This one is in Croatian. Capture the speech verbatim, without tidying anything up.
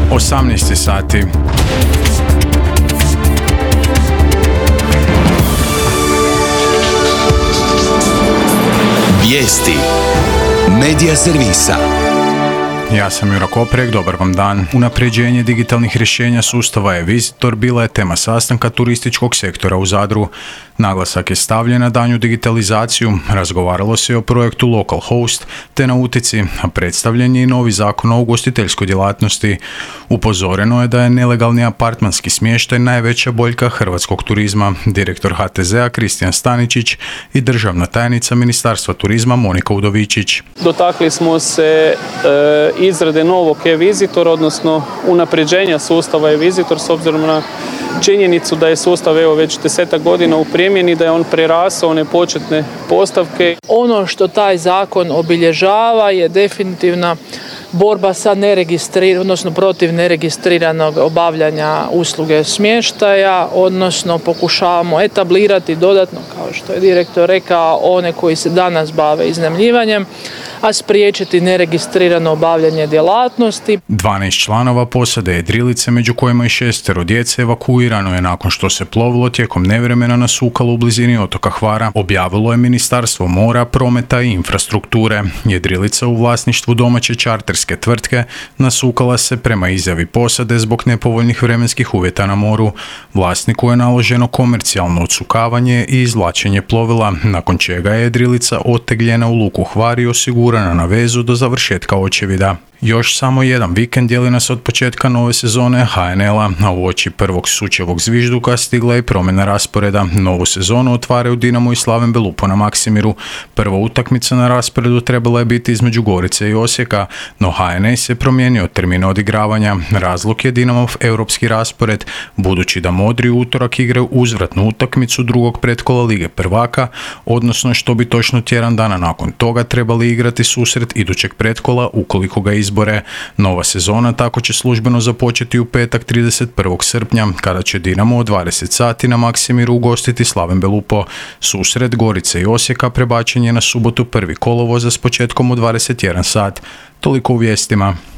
osamnaest sati. Vijesti Medija servisa. Ja sam Jura Koprek, dobar vam dan. Unapređenje digitalnih rješenja sustava e-Visitor bila je tema sastanka turističkog sektora u Zadru. Naglasak je stavljen na danju digitalizaciju, razgovaralo se o projektu Local Host te nautici, a predstavljen je i novi zakon o ugostiteljskoj djelatnosti. Upozoreno je da je nelegalni apartmanski smještaj najveća boljka hrvatskog turizma. Direktor ha te zea Kristijan Staničić i državna tajnica Ministarstva turizma Monika Udovičić. Dotakli smo se e, izrade novog e-Visitor, odnosno unapređenja sustava e-Visitor s obzirom na činjenicu da je sustav evo već desetak godina u primjeni, da je on prerasao one početne postavke. Ono što taj zakon obilježava je definitivna borba sa neregistriranom, odnosno protiv neregistriranog obavljanja usluge smještaja, odnosno pokušavamo etablirati dodatno, kao što je direktor rekao, one koji se danas bave iznajmljivanjem, a spriječiti neregistrirano obavljanje djelatnosti. dvanaest članova posade jedrilice, među kojima i šestero djece, evakuirano je nakon što se plovilo tijekom nevremena nasukalo u blizini otoka Hvara, objavilo je Ministarstvo mora, prometa i infrastrukture. Jedrilica u vlasništvu domaće čarterske tvrtke nasukala se prema izjavi posade zbog nepovoljnih vremenskih uvjeta na moru. Vlasniku je naloženo komercijalno odsukavanje i izvlačenje plovila, nakon čega je jedrilica otegljena u luku Hvar i osigurana na vezu do završetka očevida. Još samo jedan vikend dijeli nas od početka nove sezone ha en el-a, a uoči prvog sučevog zvižduka stigla je promjena rasporeda. Novu sezonu otvaraju Dinamo i Slaven Belupo na Maksimiru. Prva utakmica na rasporedu trebala je biti između Gorice i Osijeka, no ha en es je promijenio termine odigravanja. Razlog je Dinamov europski raspored, budući da modri u utorak igraju uzvratnu utakmicu drugog pretkola Lige prvaka, odnosno što bi točno tjedan dana nakon toga trebali igrati susret idućeg pretkola ukoliko ga izbore. Nova sezona tako će službeno započeti u petak trideset prvog srpnja, kada će Dinamo u dvadeset sati na Maksimiru ugostiti Slaven Belupo. Susret Gorice i Osijeka prebačen je na subotu prvi kolovoza s početkom u dvadeset jedan sat. Toliko u vijestima.